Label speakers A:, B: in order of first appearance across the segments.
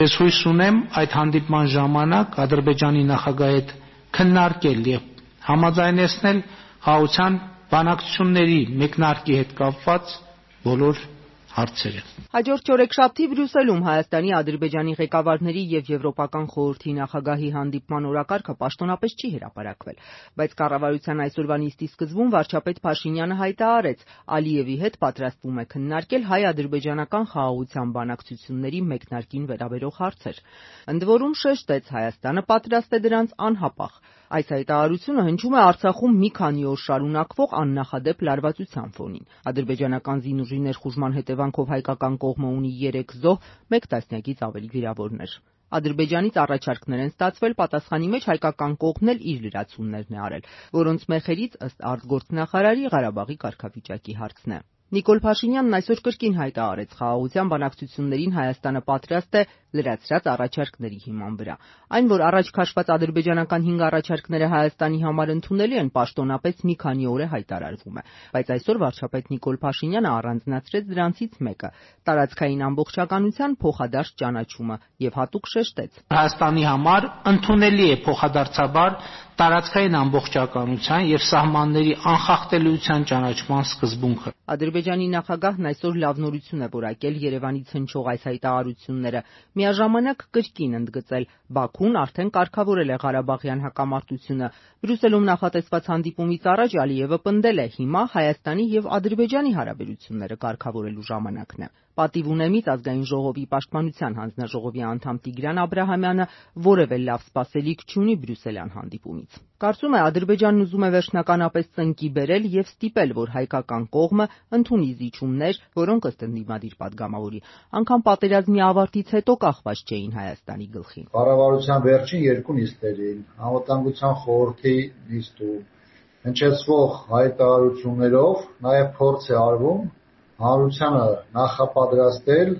A: Ես հույս ունեմ այդ հանդիպման ժամանակ Ադրբեջանի նախագահի հետ քննարկել եւ համաձայնեցնել խաղաղության բանակցությունների մեկնարկի հետ կապված բոլոր հարցերը։
B: Հաջորդ չորեքշաբթի Բրյուսելում Հայաստանի, Ադրբեջանի ղեկավարների եւ Եվրոպական խորհրդի նախագահի հանդիպման օրակարգը պաշտոնապես չի հրապարակվել, բայց կառավարության այսօրվա նիստի սկզբում վարչապետ Փաշինյանը հայտարարեց, Ալիևի հետ պատրաստվում է քննարկել հայ-ադրբեջանական խաղաղության բանակցությունների մեկնարկին վերաբերող հարցեր։ Ընդ որում շեշտեց, Հայաստանը պատրաստ է դրանց անհապաղ։ Այս հայտարարությունը հնչում է Արցախում մի քանի օր շարունակվող աննախադեպ լարվածության ֆոնին։ Ադրբեջանական զինուժի ներխուժման հետևանքով հայկական կողմը ունի 3 զոհ, 1 տասնյակից ավելի վիրավորներ։ Ադրբեջանից առաջարկներ են ստացվել, պատասխանի մեջ հայկական կողմն էլ իր լրացումներն է արել, որոնց մեխերից ըստ արտգործնախարարի Ղարաբաղի կարգավիճակի հարցն է։ Նիկոլ Փաշինյանն այսօր կրկին հայտարարեց, խաղաղության բանակցություններին Հայաստանը պատրաստ է լրացրած առաջարկների հիման վրա։ Այն, որ առաջ քաշված ադրբեջանական 5 առաջարկները Հայաստանի համար ընդունելի են, պաշտոնապես մի քանի օր է հայտարարվում է, բայց այսօր վարչապետ Նիկոլ Փաշինյանը առանձնացրեց դրանցից մեկը՝ տարածքային ամբողջականության փոխադարձ ճանաչումը եւ հատուկ շեշտեց.
A: Հայաստանի համար ընդունելի է փոխադարձաբար տարածքային ամբողջականության եւ սահմանների անխախտելիության ճանաչման սկզբունքը։
B: Ադրբեջանի նախագահն այսօր լավ նորություն է որակել Երևանից հնչող այս հայտարարությունները, միաժամանակ կրկին ընդգծել, Բաքուն արդեն կարգավորել է Ղարաբաղյան հակամարտությունը։ Բրյուսելում նախատեսված հանդիպումից առաջ Ալիևը պնդել է, հիմա Հայաստանի եւ Ադրբեջանի հարաբերությունները կարգավորելու ժամանակն է։ Պատիվ ունեմից Ազգային ժողովի պաշտպանության հանձնաժողովի անդամ Տիգրան Աբրահամյանը որևէ լավ սպասելիք չունի Բրյուսելյան հանդիպումից։ Կարծում է, Ադրբեջանն ուզում է վերջնականապես ծնկի բերել եւ ստիպել, որ հայկական կողմը ընդունի զիջումներ, որոնք ըստ ընդդիմադիր падգամավորի անգամ պատերազմի ավարտից հետո կախված չէին Հայաստանի գլխին։
C: Կառավարության վերջին 2 նիստերին, Անվտանգության խորհրդի նիստում հնչեցվող հայտարարություններով նաեւ փորձ է արվում հանրությանը նախապատրաստել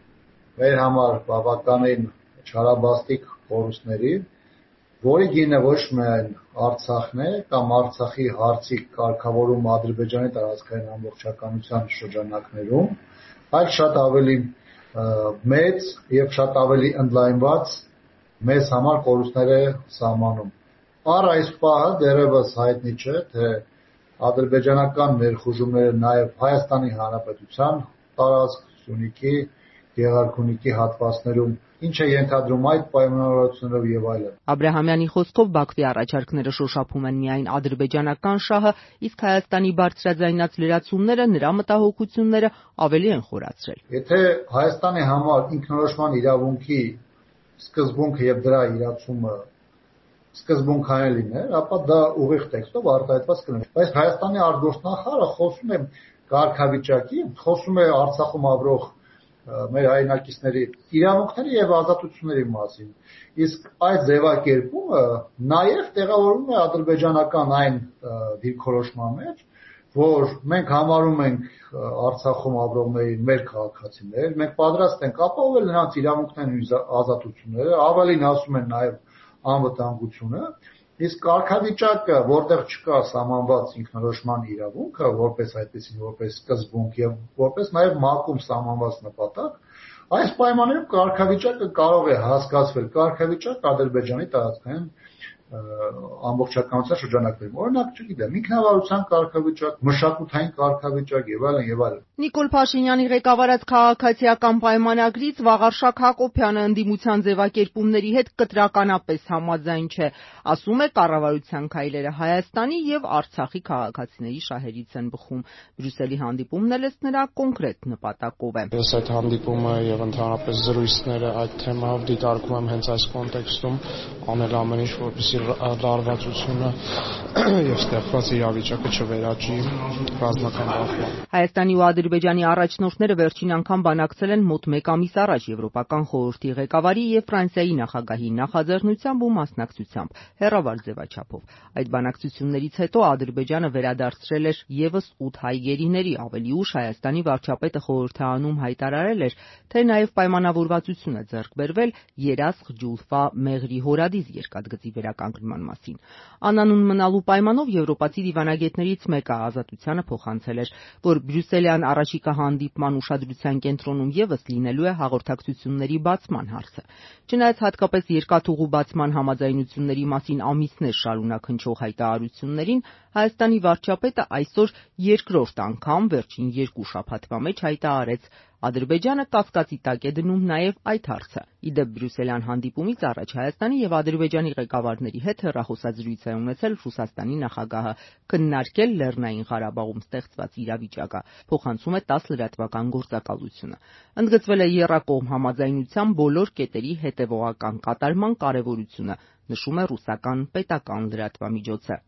C: մեր համար բավականին չարաբաստիկ կորուստների, որի գինը ոչ միայն Արցախն է կամ Արցախի հարցի կարգավորում Ադրբեջանի տարածքային ամբողջականության շրջանակներում, այլ շատ ավելի մեծ եւ շատ ավելի ընդլայնված մեզ համար կորուստներ է սահմանում։ Առ այս պահը դեռևս հայտնի չէ, թե ադրբեջանական ներխուժումները նաև Հայաստանի Հանրապետության տարածք, Սյունիքի, Գեղարքունիքի հատվածներում, ինչ է ենթադրում այդ պայմանավորվածություններով եւ այլն։
B: Աբրահամյանի խոսքով Բաքվի առաջարկները շոշափում են միայն ադրբեջանական շահը, իսկ Հայաստանի բարձրաձայնած լրացումները նրա մտահոգությունները ավելի են խորացրել։
C: Եթե Հայաստանի համար ինքնորոշման իրավունքի սկզբունքը եւ դրա իրացումը սկզբունքային լիներ, ապա դա ուղիղ տեքստով արտահայտված կլիներ։ Բայց Հայաստանի արտգործնախարարը խոսում է կարգավիճակի, խոսում է Արցախում ապրող մեր հայրենակիցների իրավունքների եւ ազատությունների մասին։ Իսկ այդ ձևակերպումը նաեւ տեղավորվում է ադրբեջանական այն դիրքորոշման մեջ, որ մենք համարում ենք Արցախում ապրողներին մեր քաղաքացիներ, մենք պատրաստ ենք ապահովել նրանց իրավունքներն ու ազատությունները, ավելին ասում են նաեւ անվտանգությունը, իսկ կարգավիճակը, որտեղ չկա սահմանված ինքնորոշման իրավունքը, որպես այդպեսին, որպես սկզբունք եւ որպես նաեւ ՄԱԿ-ում սահմանված նպատակ, այս պայմաններում կարգավիճակը կարող է հասկացվել կարգավիճակ Ադրբեջանի տարածքային ամբողջականության շրջանակներում։ Օրինակ, չգիտեմ, ինքնավարության կարգավիճակ, մշակութային կարգավիճակ եւ այլն եւ այլն։
B: Նիկոլ Փաշինյանի ղեկավարած քաղաքացիական պայմանագրից Վաղարշակ Հակոբյանը ընդդիմության ձևակերպումների հետ կտրականապես համաձայն չէ, ասում է, կառավարության քայլերը Հայաստանի եւ Արցախի քաղաքացիների շահերից են բխում։ Բրյուսելի հանդիպումն էլ ըստ նրա կոնկրետ նպատակով է։
D: Ես այդ հանդիպումը եւ ընդհանրապես զրույցները այդ թեմայով դիտարկում եմ հենց այս կոնտեքստում, անել ամեն ինչ, որպեսզի լարվածությունը եւ ստեղծված իրավիճակը չվերաճի ռազմական բախման։
B: Հայաստանի ու Ադրբեջանի առաջնորդները վերջին անգամ բանակցել են մոտ 1 ամիս առաջ Եվրոպական խորհրդի ղեկավարի եւ Ֆրանսիայի նախագահի նախաձեռնությամբ ու մասնակցությամբ հեռավար ձևաչափով։ Այդ բանակցություններից հետո Ադրբեջանը վերադարձրել էր եւս 8 հայ գերիների, ավելի ուշ Հայաստանի վարչապետը խորհրդարանում հայտարարել էր, թե նաեւ պայմանավորվածություն է ձեռք բերվել Երասխ, Ջուլֆա, Մեղրի հորադիս երկաթգծի վերականգնման վերականգնման մասին։ Անանուն մնալու պայմանով եվրոպացի դիվանագետներից մեկը Ազատությանը փոխանցել էր, որ բրյուսելյան առաջիկա հանդիպման ուշադրության կենտրոնում ևս լինելու է հաղորդակցությունների բացման հարցը։ Չնայած հատկապես երկաթուղու բացման համաձայնությունների մասին ամիսներ շարունակ հնչող հայտարարություններին, Հայաստանի վարչապետը այսօր երկրորդ անգամ վերջին 2 շաբաթվա մեջ հայտարարեց, Ադրբեջանը կասկածի տակ է դնում նաև այդ հարցը։ Ի դեպ բրյուսելյան հանդիպումից առաջ Հայաստանի եւ Ադրբեջանի ղեկավարների հետ հեռախոսազրույց է ունեցել Ռուսաստանի նախագահը, քննարկել Լեռնային Ղարաբաղում ստեղծված իրավիճակը, փոխանցում է ՏԱՍՍ լրատվական գործակալությունը։ Ընդգծվել է եռակողմ համաձայնության բոլոր կետերի հետևողական կատարման կարևորությունը, նշում է ռուսական պետական լրատվամիջոցը։